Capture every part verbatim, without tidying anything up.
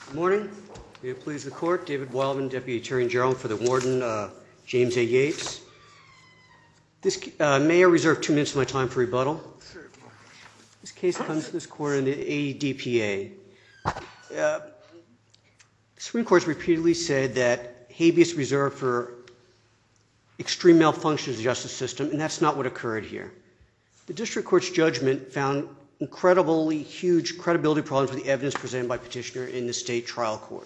Good morning. May it please the Court, David Wildman, Deputy Attorney General for the Warden, uh, James A. Yates. This, uh, may I reserve two minutes of my time for rebuttal? This case comes to this Court in the A D P A. Uh, the Supreme Court has repeatedly said that habeas is reserved for extreme malfunctions of the justice system, and that's not what occurred here. The District Court's judgment found incredibly huge credibility problems with the evidence presented by petitioner in the state trial court.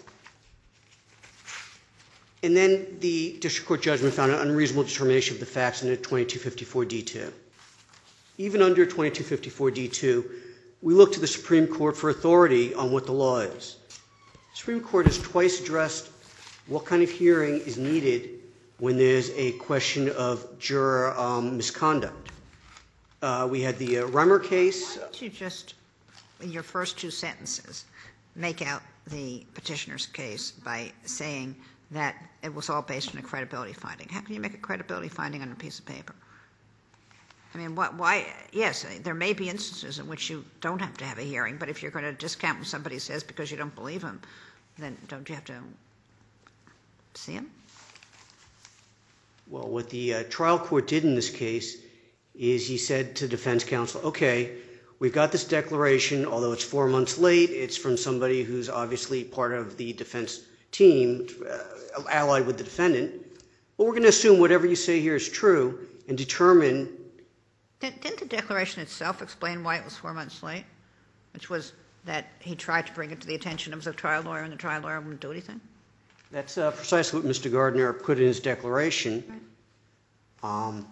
And then the District Court judgment found an unreasonable determination of the facts in twenty-two fifty-four D two. Even under twenty-two fifty-four D two, we look to the Supreme Court for authority on what the law is. The Supreme Court has twice addressed what kind of hearing is needed when there's a question of juror um, misconduct. Uh, we had the uh, Remmer case. Why don't you just, in your first two sentences, make out the petitioner's case by saying that it was all based on a credibility finding? How can you make a credibility finding on a piece of paper? I mean, what, why? Yes, there may be instances in which you don't have to have a hearing, but if you're going to discount what somebody says because you don't believe him, then don't you have to see him? Well, what the uh, trial court did in this case is he said to defense counsel, okay, we've got this declaration, although it's four months late, it's from somebody who's obviously part of the defense team, uh, allied with the defendant, but we're going to assume whatever you say here is true and determine. Didn't, didn't the declaration itself explain why it was four months late, which was that he tried to bring it to the attention of the trial lawyer and the trial lawyer wouldn't do anything? That's uh, precisely what Mister Gardner put in his declaration. Right. Um,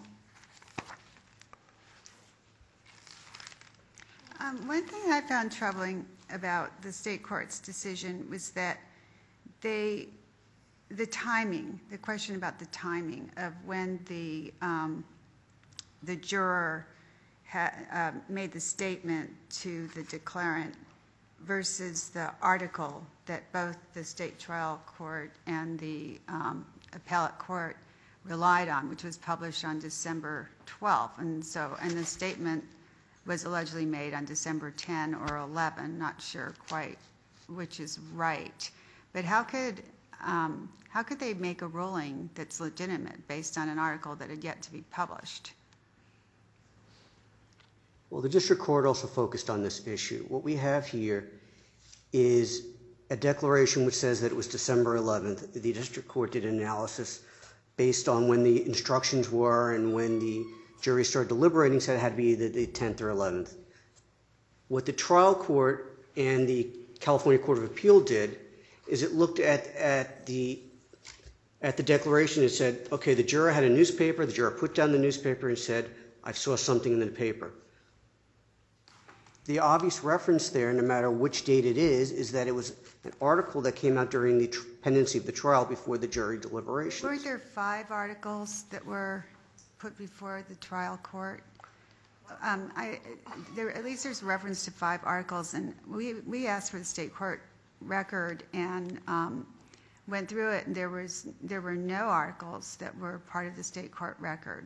Um, one thing I found troubling about the state court's decision was that they, the timing, the question about the timing of when the um, the juror had uh, made the statement to the declarant versus the article that both the state trial court and the um, appellate court relied on, which was published on December twelfth, and so and the statement was allegedly made on December tenth or eleventh, not sure quite which is right. But how could um, how could they make a ruling that's legitimate based on an article that had yet to be published? Well, the district court also focused on this issue. What we have here is a declaration which says that it was December eleventh. The district court did an analysis based on when the instructions were and when the jury started deliberating, said it had to be the, the tenth or eleventh. What the trial court and the California Court of Appeal did is it looked at, at the at the declaration and said, okay, the juror had a newspaper, the juror put down the newspaper and said, I saw something in the paper. The obvious reference there, no matter which date it is, is that it was an article that came out during the tr- pendency of the trial before the jury deliberations. Were there five articles that were put before the trial court? Um, I, there, at least there's reference to five articles, and we we asked for the state court record and um, went through it, and there was there were no articles that were part of the state court record.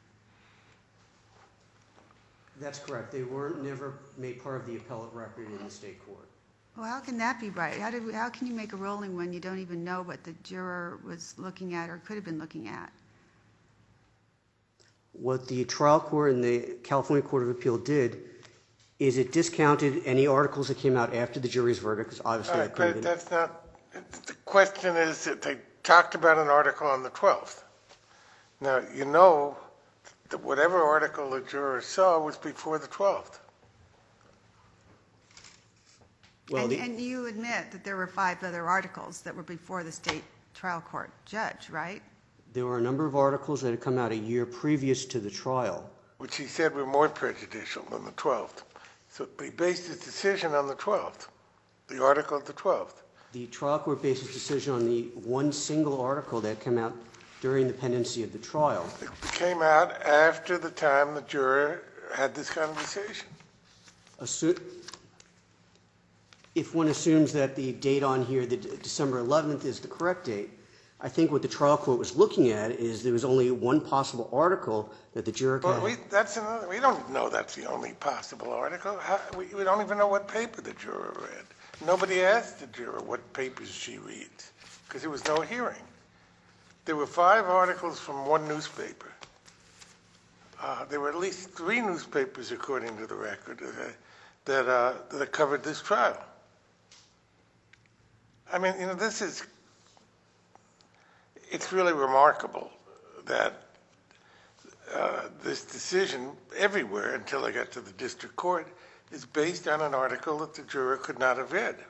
That's correct. They weren't never made part of the appellate record in the state court. Well, how can that be right? How did we, how can you make a ruling when you don't even know what the juror was looking at or could have been looking at? What the trial court and the California Court of Appeal did is it discounted any articles that came out after the jury's verdict, because obviously All that right, couldn't but have that's not, the question is that they talked about an article on the twelfth. Now, you know that whatever article the juror saw was before the twelfth. Well, and, the, and you admit that there were five other articles that were before the state trial court judge, right? there were a number of articles that had come out a year previous to the trial. Which he said were more prejudicial than the twelfth. So he based his decision on the twelfth, the article of the twelfth. The trial court based its decision on the one single article that came out during the pendency of the trial. It came out after the time the juror had this conversation. Assu- if one assumes that the date on here, the December eleventh, is the correct date, I think what the trial court was looking at is there was only one possible article that the juror Well, had. we, that's another, we don't know that's the only possible article. How, we, we don't even know what paper the juror read. Nobody asked the juror what papers she reads, because there was no hearing. There were five articles from one newspaper. Uh, there were at least three newspapers, according to the record, uh, that, uh, that covered this trial. I mean, you know, this is, it's really remarkable that uh, this decision everywhere until I got to the district court is based on an article that the juror could not have read.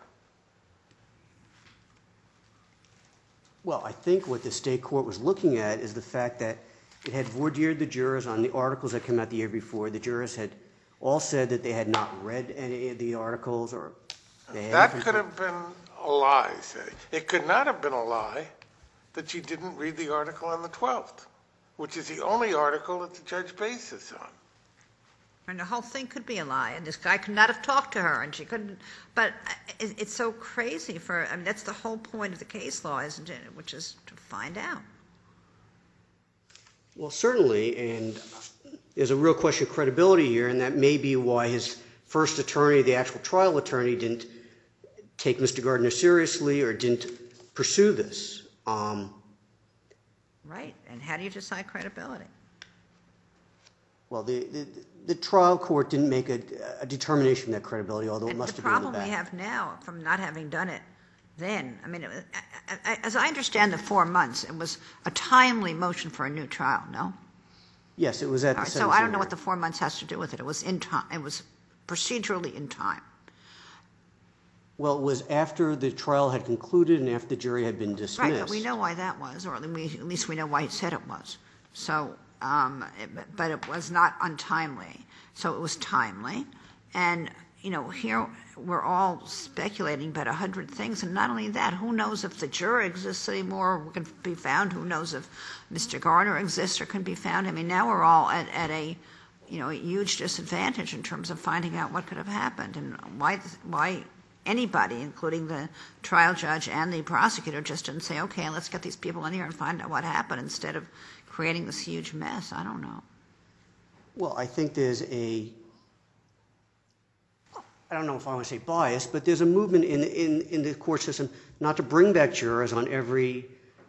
Well, I think what the state court was looking at is the fact that it had voir dired the jurors on the articles that came out the year before. The jurors had all said that they had not read any of the articles, or they had That could have been a lie, say. It could not have been a lie that she didn't read the article on the twelfth, which is the only article that the judge based this on. And the whole thing could be a lie, and this guy could not have talked to her, and she couldn't. But it, it's so crazy for, I mean, that's the whole point of the case law, isn't it? Which is to find out. Well, certainly, and there's a real question of credibility here, and that may be why his first attorney, the actual trial attorney, didn't take Mister Gardner seriously or didn't pursue this. Um, Right. And how do you decide credibility? well, the, the, the trial court didn't make a, a determination of that credibility, although it And must the have been in the problem we back. have now from not having done it then, I mean, it was, I, I, as I understand the four months, it was a timely motion for a new trial, no? Yes, it was at All the right, so sentencing I don't know what the hearing. four months has to do with it. It was in time. It was procedurally in time. Well, it was after the trial had concluded and after the jury had been dismissed. Right, but we know why that was, or at least at least we know why he said it was. So, um, it, but it was not untimely. So it was timely. And, you know, here we're all speculating about a hundred things. And not only that, who knows if the juror exists anymore or can be found? Who knows if Mister Garner exists or can be found? I mean, now we're all at, at a, you know, a huge disadvantage in terms of finding out what could have happened and why, why anybody, including the trial judge and the prosecutor, just didn't say, okay, let's get these people in here and find out what happened instead of creating this huge mess. I don't know. Well, I think there's a, I don't know if I want to say bias, but there's a movement in, in, in the court system not to bring back jurors on every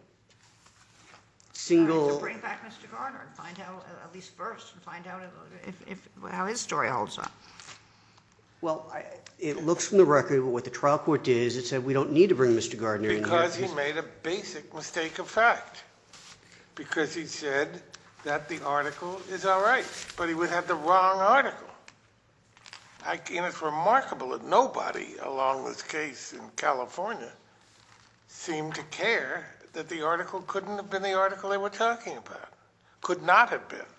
single. All right, so bring back Mister Garner and find out, uh, at least first, and find out if, if, how his story holds up. Well, I, it looks from the record what the trial court did is it said we don't need to bring Mister Gardner in here. Because he made a basic mistake of fact. Because he said that the article is all right, but he would have the wrong article. I, and it's remarkable that nobody along this case in California seemed to care that the article couldn't have been the article they were talking about. Could not have been.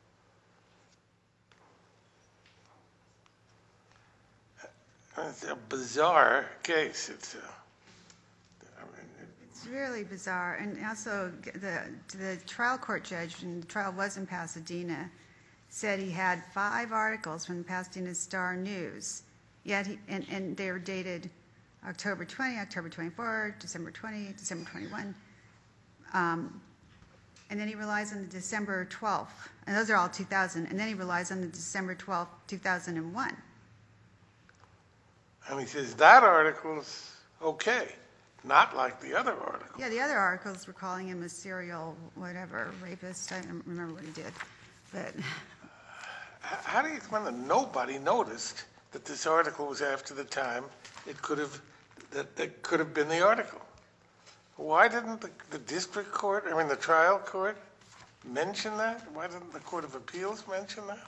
It's a bizarre case. It's a, I mean, It's really bizarre. And also, the, the trial court judge, and the trial was in Pasadena, said he had five articles from the Pasadena Star News, yet he, and, and they were dated October twentieth, October twenty-fourth, December twentieth, December twenty-first. Um, and then he relies on the December twelfth, and those are all two thousand, and then he relies on the December twelfth, two thousand one. And he says that article's okay, not like the other article. Yeah, the other articles were calling him a serial whatever, rapist. I don't remember what he did. But H- How do you explain that nobody noticed that this article was after the time it could have, that, that could have been the article? Why didn't the, the district court, I mean the trial court, mention that? Why didn't the Court of Appeals mention that?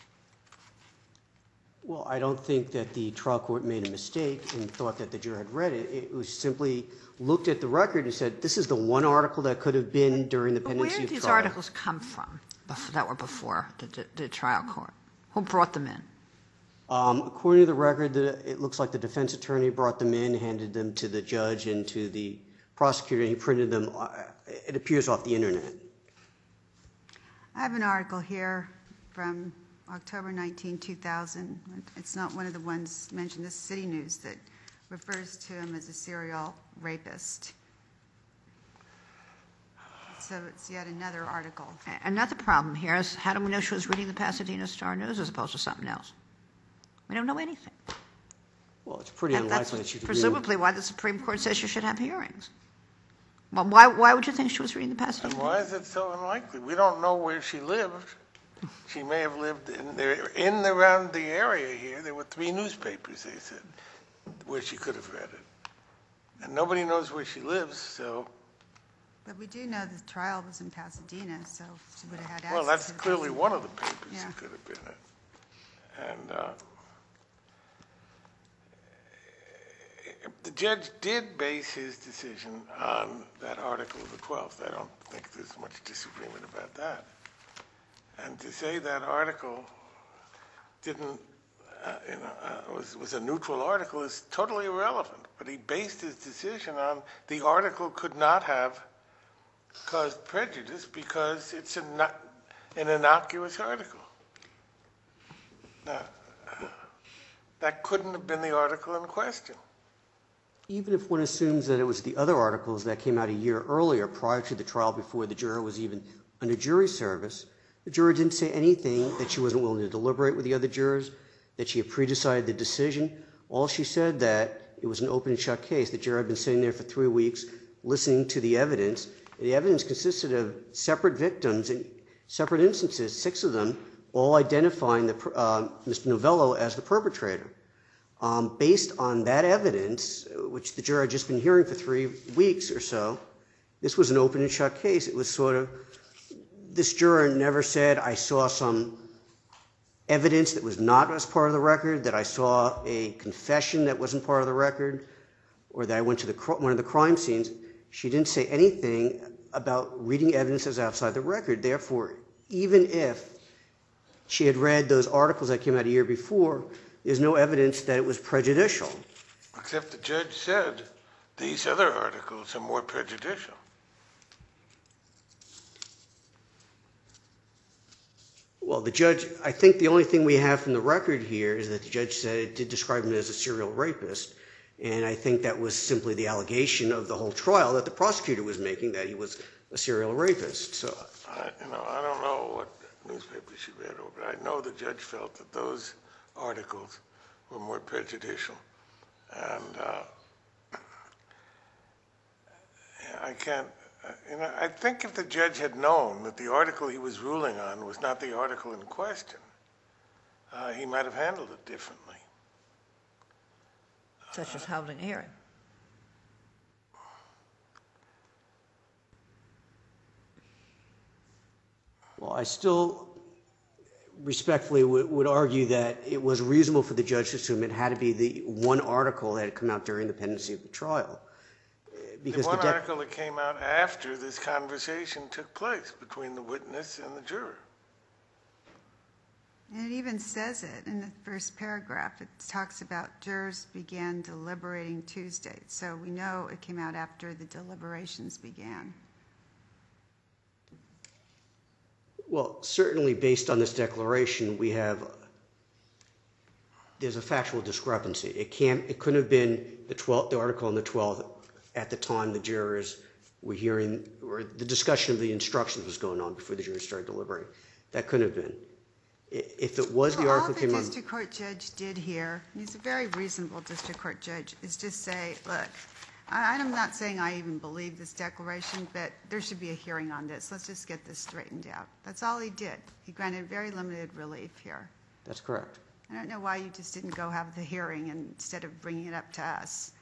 Well, I don't think that the trial court made a mistake and thought that the juror had read it. It was simply looked at the record and said, this is the one article that could have been during the But pendency where of did these trial. articles come from bef- that were before the, the, the trial court? Who brought them in? Um, according to the record, the, it looks like the defense attorney brought them in, handed them to the judge and to the prosecutor, and he printed them. Uh, it appears off the internet. I have an article here from October nineteenth, two thousand. It's not one of the ones mentioned in the City News that refers to him as a serial rapist. So it's yet another article. A- Another problem here is how do we know she was reading the Pasadena Star News as opposed to something else? We don't know anything. Well, it's pretty That- That's unlikely that she could. presumably why the Supreme Court says you should have hearings. Well, why, why would you think she was reading the passage? And why is it so unlikely? We don't know where she lived. She may have lived in there, in around the area here. There were three newspapers, they said, where she could have read it. And nobody knows where she lives, so. But we do know the trial was in Pasadena, so she would have had access Well, that's to the clearly Pasadena. one of the papers Yeah. that could have been it. And uh, the judge did base his decision on that article of the twelfth. I don't think there's much disagreement about that. And to say that article didn't, uh, you know, uh, was, was a neutral article is totally irrelevant. But he based his decision on the article could not have caused prejudice because it's a not, an innocuous article. Now, that couldn't have been the article in question. Even if one assumes that it was the other articles that came out a year earlier, prior to the trial, before the juror was even under jury service, the juror didn't say anything that she wasn't willing to deliberate with the other jurors, that she had pre-decided the decision. All she said that it was an open and shut case. The juror had been sitting there for three weeks listening to the evidence. The evidence consisted of separate victims in separate instances, six of them, all identifying the, uh, Mister Novello as the perpetrator. Um, based on that evidence, which the juror had just been hearing for three weeks or so, this was an open and shut case. It was sort of, this juror never said, I saw some evidence that was not as part of the record, that I saw a confession that wasn't part of the record, or that I went to the, one of the crime scenes. She didn't say anything about reading evidence as outside the record. Therefore, even if she had read those articles that came out a year before, there's no evidence that it was prejudicial. Except the judge said these other articles are more prejudicial. Well, the judge, I think the only thing we have from the record here is that the judge said it did describe him as a serial rapist. And I think that was simply the allegation of the whole trial that the prosecutor was making, that he was a serial rapist. So, I, you know, I don't know what newspaper she read over, but I know the judge felt that those articles were more prejudicial. And uh, I can't, uh, you know, I think if the judge had known that the article he was ruling on was not the article in question, uh, he might have handled it differently. Such as holding a hearing. well, I still respectfully would, would argue that it was reasonable for the judge to assume it had to be the one article that had come out during the pendency of the trial. Because the one the dec- article that came out after this conversation took place between the witness and the juror. And it even says it in the first paragraph. It talks about jurors began deliberating Tuesday. So we know it came out after the deliberations began. Well, certainly based on this declaration, we have, there's a factual discrepancy. It can't, it couldn't have been the twelfth, the article on the twelfth at the time the jurors were hearing, or the discussion of the instructions was going on before the jurors started deliberating. That couldn't have been. I- If it was the Well, article all came the on. district court judge did here, and he's a very reasonable district court judge, is just say, look, I, I'm not saying I even believe this declaration, but there should be a hearing on this. Let's just get this straightened out. That's all he did. He granted very limited relief here. That's correct. I don't know why you just didn't go have the hearing instead of bringing it up to us.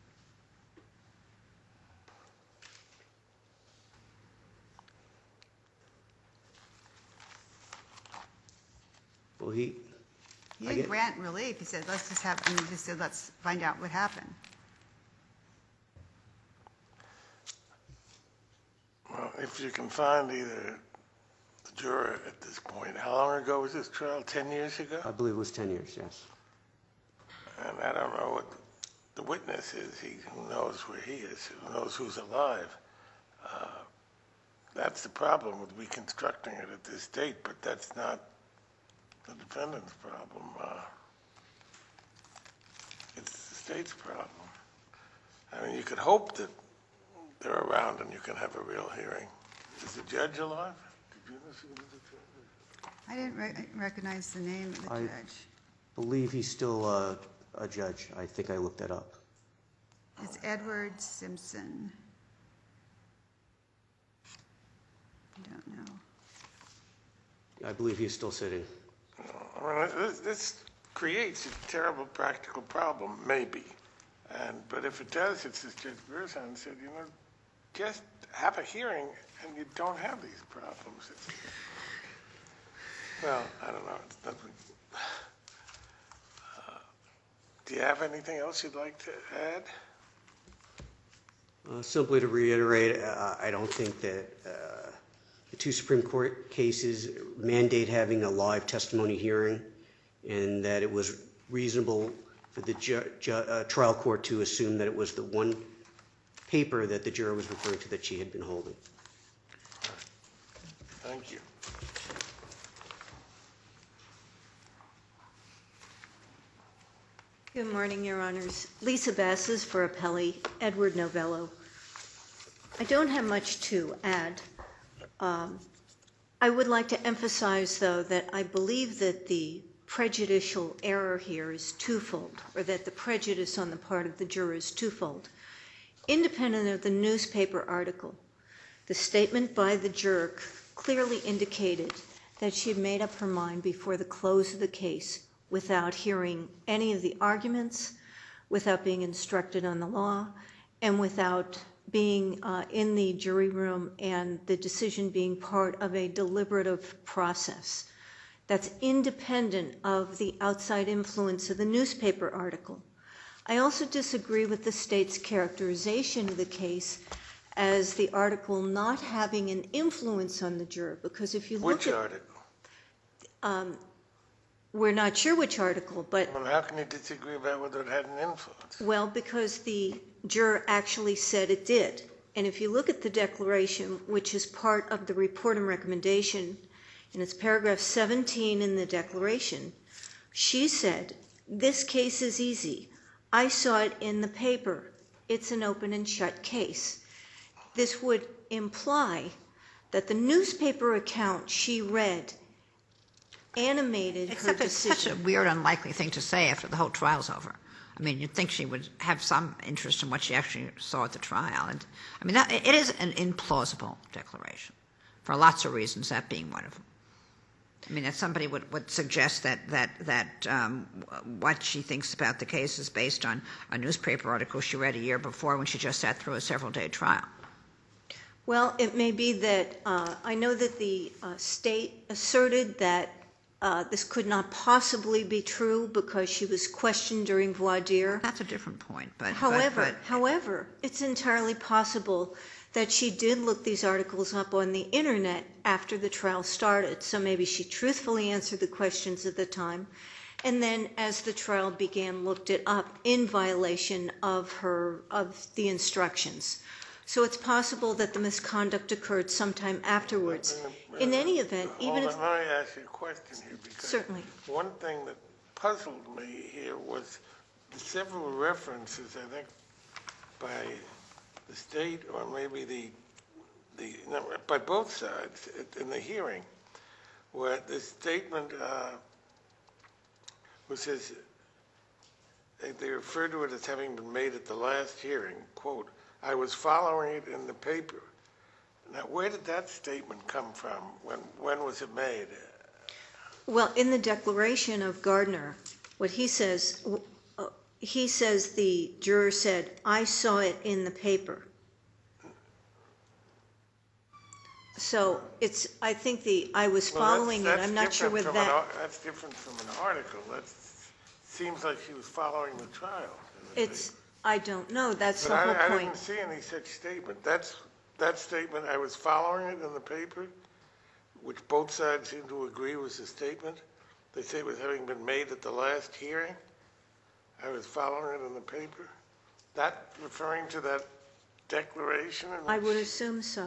Well, he, He I didn't get- grant relief. He said, let's just have, I mean, just said, let's find out what happened. Well, if you can find either the juror at this point, how long ago was this trial? Ten years ago? I believe it was ten years, yes. And I don't know what the witness is. He who knows where he is, who knows who's alive. Uh, that's the problem with reconstructing it at this date, but that's not the defendant's problem. Uh, it's the state's problem. I mean, you could hope that they're around and you can have a real hearing. Is the judge alive? Did you know she was the judge? I didn't re- recognize the name of the I- judge. believe he's still uh, uh, Judge. I think I looked that up. It's Edward Simpson. I don't know. I believe he's still sitting. I mean, this, this creates a terrible practical problem, maybe. And but if it does, it's as Judge Berzon said, you know, just have a hearing and you don't have these problems. It's, well, I don't know. It's nothing. Uh, do you have anything else you'd like to add? Uh, simply to reiterate, uh, I don't think that uh, the two Supreme Court cases mandate having a live testimony hearing, and that it was reasonable for the ju- ju- uh, trial court to assume that it was the one paper that the juror was referring to that she had been holding. Thank you. Good morning, Your Honors. Lisa Basses for appellee, Edward Novello. I don't have much to add. Um, I would like to emphasize, though, that I believe that the prejudicial error here is twofold, or that the prejudice on the part of the juror is twofold. Independent of the newspaper article, the statement by the juror clearly indicated that she had made up her mind before the close of the case without hearing any of the arguments, without being instructed on the law, and without being uh, in the jury room and the decision being part of a deliberative process. That's independent of the outside influence of the newspaper article. I also disagree with the state's characterization of the case as the article not having an influence on the juror, because if you look Which at... article? Um, we're not sure which article, but... Well, how can you disagree about whether it had an influence? Well, because the juror actually said it did. And if you look at the declaration, which is part of the report and recommendation, and it's paragraph seventeen in the declaration, she said, "This case is easy. I saw it in the paper. It's an open and shut case." This would imply that the newspaper account she read animated Except her it's decision. such a weird, unlikely thing to say after the whole trial's over. I mean, you'd think she would have some interest in what she actually saw at the trial. And I mean, that, it is an implausible declaration for lots of reasons, that being one of them. I mean, that somebody would, would suggest that that that um, what she thinks about the case is based on a newspaper article she read a year before when she just sat through a several-day trial. Well, it may be that uh, I know that the uh, state asserted that uh, this could not possibly be true because she was questioned during voir dire. That's a different point. But However, but, but, however, it's entirely possible that she did look these articles up on the internet after the trial started. So maybe she truthfully answered the questions at the time, and then as the trial began, looked it up in violation of her of the instructions. So it's possible that the misconduct occurred sometime afterwards. In any event, even Hold if... on, let me ask you a question here. Because Certainly. One thing that puzzled me here was the several references, I think, by the state or maybe the, the no, by both sides in the hearing, where the statement uh, which says, they, they refer to it as having been made at the last hearing, quote, "I was following it in the paper." Now, where did that statement come from? When when was it made? Well, in the declaration of Gardner, what he says, uh, he says the juror said, "I saw it in the paper." So it's, I think the, I was Well, that's- following it, that's I'm not sure different with from an that. ar- That's different from an article. That seems like she was following the trial. It's, I don't know, that's But the whole I, I point. didn't see any such statement. That's, that statement, I was following it in the paper, which both sides seem to agree was a statement. They say it was having been made at the last hearing. I was following it in the paper. That referring to that declaration? in I which- would assume so.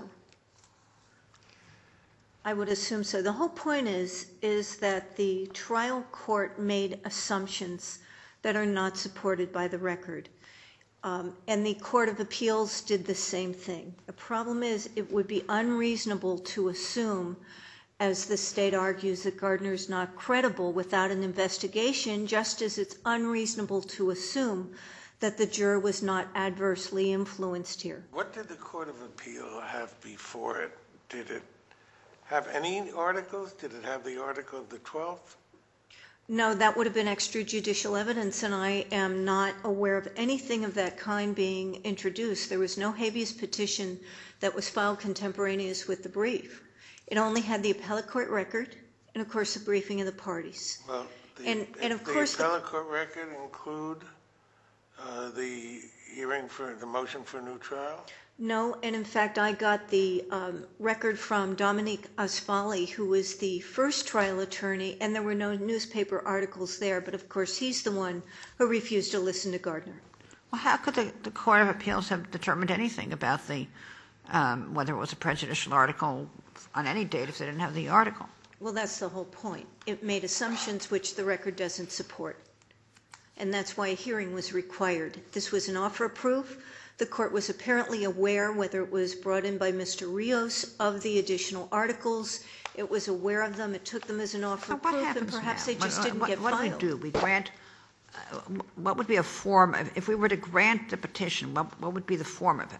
I would assume so. The whole point is, is that the trial court made assumptions that are not supported by the record. Um, and the Court of Appeals did the same thing. The problem is it would be unreasonable to assume as the state argues that Gardner's not credible without an investigation, just as it's unreasonable to assume that the juror was not adversely influenced here. What did the Court of Appeal have before it? Did it have any articles? Did it have the article of the twelfth? No, that would have been extrajudicial evidence, and I am not aware of anything of that kind being introduced. There was no habeas petition that was filed contemporaneous with the brief. It only had the appellate court record and, of course, the briefing of the parties. Well, the, And- and of the course the- appellate court record include uh, the hearing for the motion for a new trial? No, and in fact, I got the um, record from Dominique Asfali, who was the first trial attorney, and there were no newspaper articles there, but of course he's the one who refused to listen to Gardner. Well, how could the, the Court of Appeals have determined anything about the, um, whether it was a prejudicial article on any date if they didn't have the article? Well, that's the whole point. It made assumptions which the record doesn't support, and that's why a hearing was required. This was an offer of proof. The court was apparently aware, whether it was brought in by Mister Rios, of the additional articles. It was aware of them. It took them as an offer So of what proof, and happens perhaps now? they just What- didn't what, get what filed. What do we do? We grant, uh, what would be a form, of, if we were to grant the petition, what, what would be the form of it?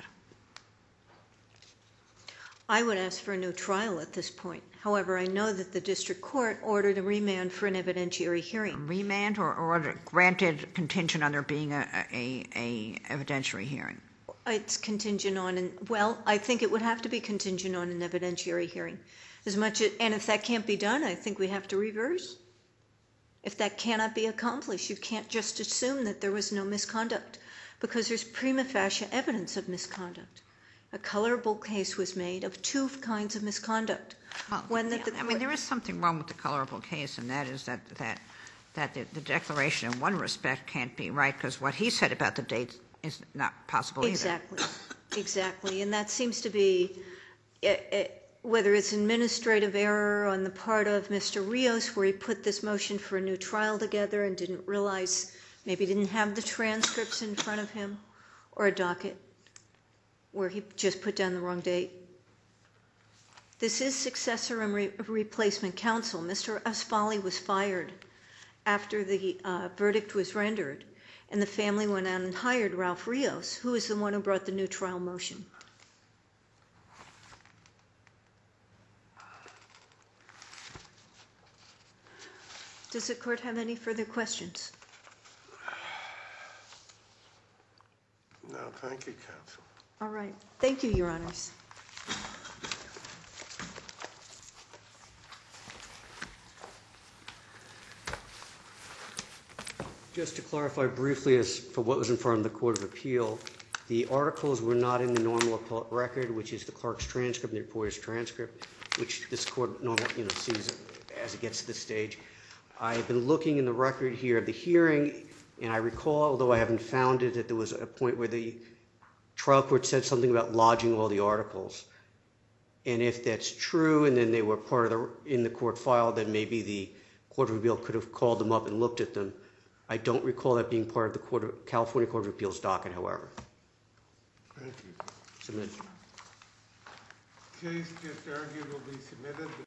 I would ask for a new trial at this point. However, I know that the district court ordered a remand for an evidentiary hearing. Remand or, or granted contingent on there being a, a, a evidentiary hearing? It's contingent on, an, well, I think it would have to be contingent on an evidentiary hearing. As much as, and if that can't be done, I think we have to reverse. If that cannot be accomplished, you can't just assume that there was no misconduct, because there's prima facie evidence of misconduct. A colorable case was made of two kinds of misconduct. Well, One that yeah, the I mean, court- there is something wrong with the colorable case, and that is that that that the, the declaration, in one respect, can't be right because what he said about the date is not possible either. Exactly, exactly, and that seems to be, eh, eh, whether it's administrative error on the part of Mister Rios, where he put this motion for a new trial together and didn't realize, maybe didn't have the transcripts in front of him, or a docket, where he just put down the wrong date. This is successor and re- replacement counsel. Mister Asfali was fired after the uh, verdict was rendered, and the family went out and hired Ralph Rios, who is the one who brought the new trial motion. Does the court have any further questions? No, thank you, counsel. All right. Thank you, Your Honors. Just to clarify briefly, as for what was in front of the Court of Appeal, the articles were not in the normal appellate record, which is the clerk's transcript and the reporter's transcript, which this court normally, you know, sees as it gets to this stage. I've been looking in the record here of the hearing, and I recall, although I haven't found it, that there was a point where the trial court said something about lodging all the articles. And if that's true, and then they were part of the in the court file, then maybe the Court of Appeal could have called them up and looked at them. I don't recall that being part of the Court of, California Court of Appeals docket, however. Thank you. Submitted. Case just argued will be submitted.